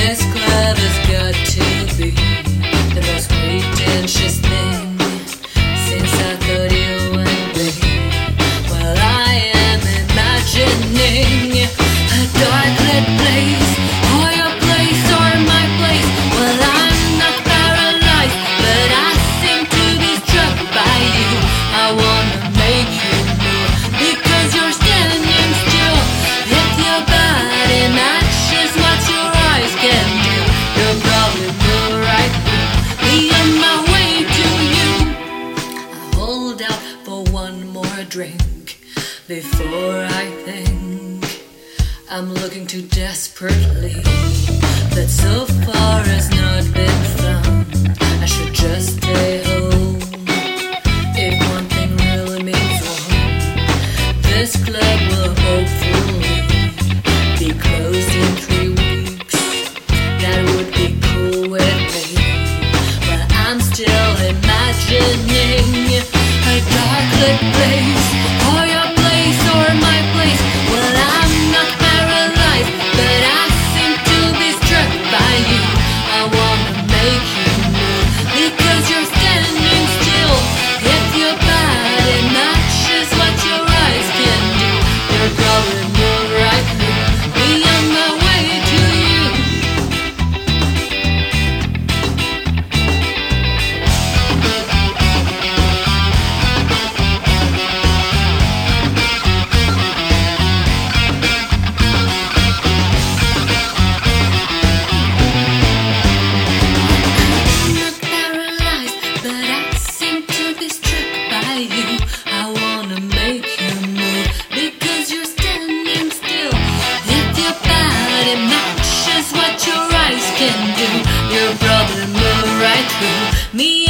This club has got to be the most pretentious thing since I thought you and me. Well, I am imagining a dark-lit place, or your place, or my place. Well, I'm not paralyzed, but I seem to be struck by you. I wanna make you move because you're standing still. If your body matches what your eyes can do, you'll probably move right through me on my way to you. I hold out for one more drink before I think I'm looking too desperately, but so far has not been found. I should just stay home if one thing really means one. This club will hopefully be closed in 3 weeks. That would be cool with me, but I'm still imagining a dark-lit place, or your place, or my place. Well, I'm not paralyzed, but I seem to be struck by you. I wanna make you move because you're standing still. If your body matches what your eyes can do, you'll probably move right through me on my way to you. I'm not paralyzed, but I seem to be struck by you. I wanna make you move because you're standing still. If your body matches what your eyes can do, you'll probably move right through me